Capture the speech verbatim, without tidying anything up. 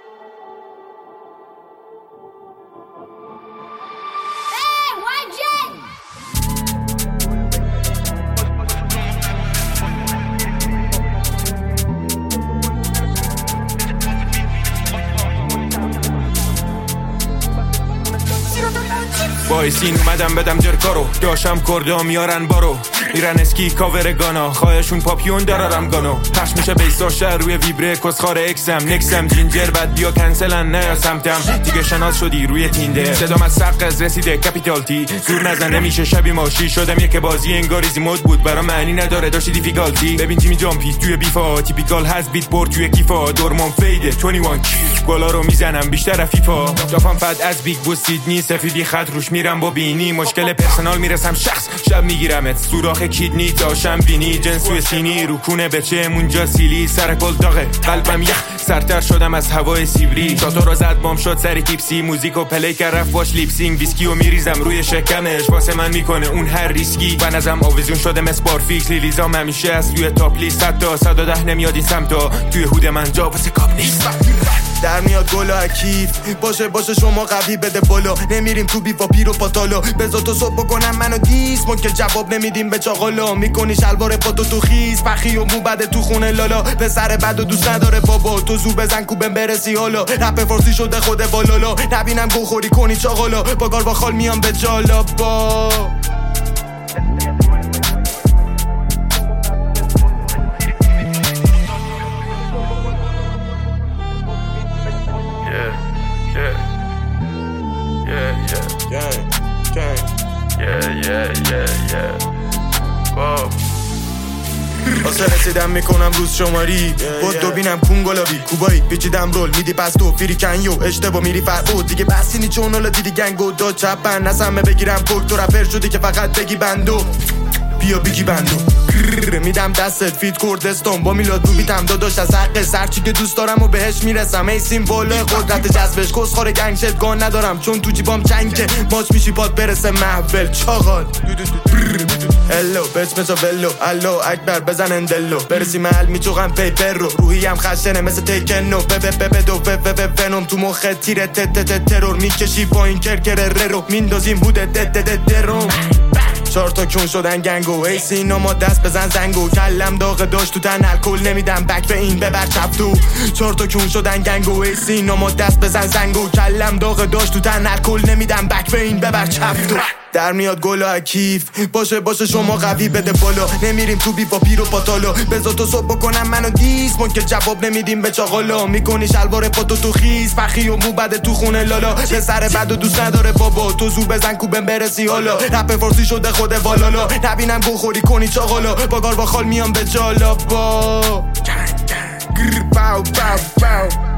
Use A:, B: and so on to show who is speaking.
A: بایسین اومدم بدم جرکارو داشم کرده میارن بارو میرن اسکی کاور گانا خواهشون پاپیون درارم گانو پخش میشه بیسا شهر روی ویبره کسخار اکسم نکسم جینجر بد بیا کنسلن نه یا سمتم دیگه شناس شدی روی تینده صدام از سقز رسیده کپیتال تی زور نزن نمیشه شبی ماشی شدم یک بازی انگاریزی مود بود برا معنی نداره داشتی دیفیکالتی ببین جیمی جامپی توی بیفا تیپیکال هز بیت بورد توی کیفا دورمون فیده بیست و یک گلا رو میزنم بیشتر فیفا جافم فد از بیگ بو سیدنی سفیدی خط روش میرم با بینی مشکل پرسونال میرسم شخص شب میگیرمت سوراخ کیدنی داشم بینی جنسوی سینی روکونه بچه مونجا سیلی سر کل داغه قلبم یخ سرتر شدم از هوای سیبری چطور رو زد بام شد سر تیپسی موزیکو پلی کرد رفت باش لیپسینگ ویسکیو میریزم روی شکمش واسه من میکنه اون هر ریسکی و نظم آویزون شده مس بارفیکس لیلیزام همیشه از روی تاپ لیست صد تا صد و ده نمیاد این سمتا توی هود من جا واسه کاپ نیست
B: در میاد گلا کیف باشه باشه شما قوی بده بالا نمیریم تو بیفا پیرو پاتالا بذار تو صبح بکنم منو دیس ما که جواب نمیدیم به چاقالا میکنی شلوار پاتو تو خیز پخی و مو بده تو خونه لالا به سر بد و دوست نداره بابا تو زو بزن کوبم برسی حالا رپ فارسی شده خود بالالا نبینم گوخوری کنی چاقالا با گار با خال میام به جالا با واسه رسیدم میکنم روز شماری بود دو بینم کون گلابی کوبایی پیچیدم رول میدی پس تو فیری کنیو اشتباه میری فرقود دیگه بسینی چون حالا دیدی گنگو دو چپن نسمه بگیرم کوک تو رپر شدی که فقط بگی بندو بیا بگی بندو میدم دستت فیت کردستان با میلاد رو بیتم داداش از حق سرچی که دوست دارم و بهش میرسم ای سیمبوله قدرت جذبش کسخور گنگ شدگان ندارم چون تو جیبام چنگه ماچ میشی باد برسه محول چاقال الو بچ بچا ولو الو اکبر بزن اندلو برسی محل میچوغم پیپر رو روحی هم خشنه مثل تیکنو ببه ببه دو ببه ببه فنوم تو مخه تیره تت تت ترور میکشی با این کرکر رو میندازیم بوده دت دت دروم چهار تا کون شدن گنگو ای سینا ما دست بزن زنگو کلم داغه داشت تو تن الکل نمیدم بک به این ببر چپ تو چهار تا کون شدن گنگو ای سینا ما دست بزن زنگو کلم داغه داشت تو تن الکل نمیدم بک به این ببر چپ تو در میاد گلا کیف باشه باشه شما قوی بده بالا نمیریم تو بیفا پیرو پاتالا بذار تو صبح بکنم منو دیس ما که جواب نمیدیم به چاقالا میکنی شلوار پاتو تو خیز پخی و مو بده تو خونه لالا به سر بد و دوست نداره بابا تو زور بزن کوبم برسی حالا رپ فارسی شده خود والالا نبینم گوخوری کنی چاقالا با گار با خال میام به جالا با باو باو باو